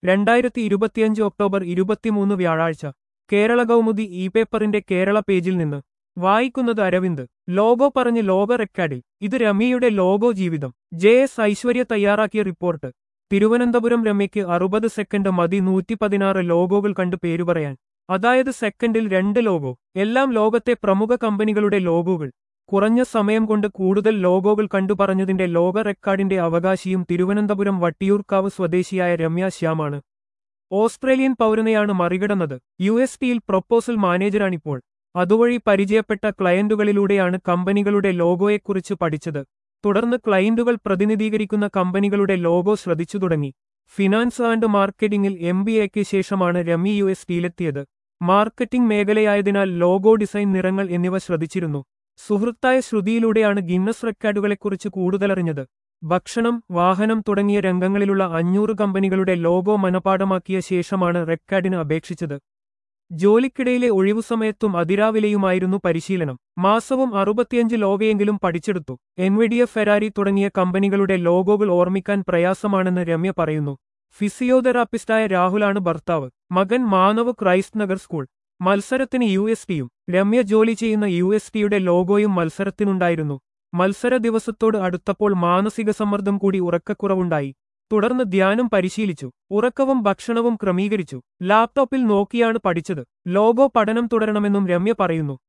2025 October 23 വ്യാഴാഴ്ച Kerala Kaumudi E പേപ്പറിന്റെ കേരള പേജിൽ നിന്ന് വായിക്കുന്നത് അരവിന്ദ്. ലോഗോ പറഞ്ഞ് ലോക റെക്കാർഡിൽ ഇത് രമ്യയുടെ ലോഗോ ജീവിതം. JS ഐശ്വര്യ തയ്യാറാക്കിയ റിപ്പോർട്ട്. തിരുവനന്തപുരം. രമ്യയ്ക്ക് 60 സെക്കൻഡ് മതി 116 ലോഗോകൾ കണ്ട് പേരുപറയാൻ. അതായത് സെക്കൻഡിൽ 2 ലോഗോ. എല്ലാം ലോകത്തെ പ്രമുഖ കമ്പനികളുടെ ലോഗോകൾ. കുറഞ്ഞ സമയം കൊണ്ട് കൂടുതൽ ലോഗോകൾ കണ്ടുപറഞ്ഞതിന്റെ ലോക റെക്കാർഡിന്റെ അവകാശിയും തിരുവനന്തപുരം വട്ടിയൂർക്കാവ് സ്വദേശിയായ രമ്യ ശ്യാമാണ്. ഓസ്ട്രേലിയൻ പൗരനെയാണ് മറികടന്നത്. USTയിൽ പ്രൊപ്പോസൽ മാനേജരാണിപ്പോൾ. അതുവഴി പരിചയപ്പെട്ട ക്ലയന്റുകളിലൂടെയാണ് കമ്പനികളുടെ ലോഗോയെക്കുറിച്ച് പഠിച്ചത്. തുടർന്ന് ക്ലയന്റുകൾ പ്രതിനിധീകരിക്കുന്ന കമ്പനികളുടെ ലോഗോ ശ്രദ്ധിച്ചു തുടങ്ങി. ഫിനാൻസ് ആൻഡ് മാർക്കറ്റിംഗിൽ MBAയ്ക്ക് ശേഷമാണ് രമ്യ USTയിലെത്തിയത്. മാർക്കറ്റിംഗ് മേഖലയായതിനാൽ ലോഗോ ഡിസൈൻ, നിറങ്ങൾ എന്നിവ ശ്രദ്ധിച്ചിരുന്നു. സുഹൃത്തായ ശ്രുതിയിലൂടെയാണ് ഗിന്നസ് റെക്കാർഡുകളെക്കുറിച്ച് കൂടുതലറിഞ്ഞത്. ഭക്ഷണം, വാഹനം തുടങ്ങിയ രംഗങ്ങളിലുള്ള 500 കമ്പനികളുടെ ലോഗോ മനപാഠമാക്കിയ ശേഷമാണ് റെക്കാർഡിന് അപേക്ഷിച്ചത്. ജോലിക്കിടയിലെ ഒഴിവുസമയത്തും അതിരാവിലെയുമായിരുന്നു പരിശീലനം. മാസവും 65 ലോഗോയെങ്കിലും പഠിച്ചെടുത്തു. എൻവിഡിയ, ഫെരാരി തുടങ്ങിയ കമ്പനികളുടെ ലോഗോകൾ ഓർമ്മിക്കാൻ പ്രയാസമാണെന്ന് രമ്യ പറയുന്നു. ഫിസിയോതെറാപ്പിസ്റ്റായ രാഹുലാണ് ഭർത്താവ്. മകൻ മാനവ് ക്രൈസ്റ്റ് നഗർ സ്കൂൾ. മത്സരത്തിന് USTയും. രമ്യ ജോലി ചെയ്യുന്ന USTയുടെ ലോഗോയും മത്സരത്തിനുണ്ടായിരുന്നു. മത്സര ദിവസത്തോട് അടുത്തപ്പോൾ മാനസിക സമ്മർദ്ദം കൂടി ഉറക്കക്കുറവുണ്ടായി. തുടർന്ന് ധ്യാനം പരിശീലിച്ചു. ഉറക്കവും ഭക്ഷണവും ക്രമീകരിച്ചു. ലാപ്ടോപ്പിൽ നോക്കിയാണ് പഠിച്ചത്. ലോഗോ പഠനം തുടരണമെന്നും രമ്യ പറയുന്നു.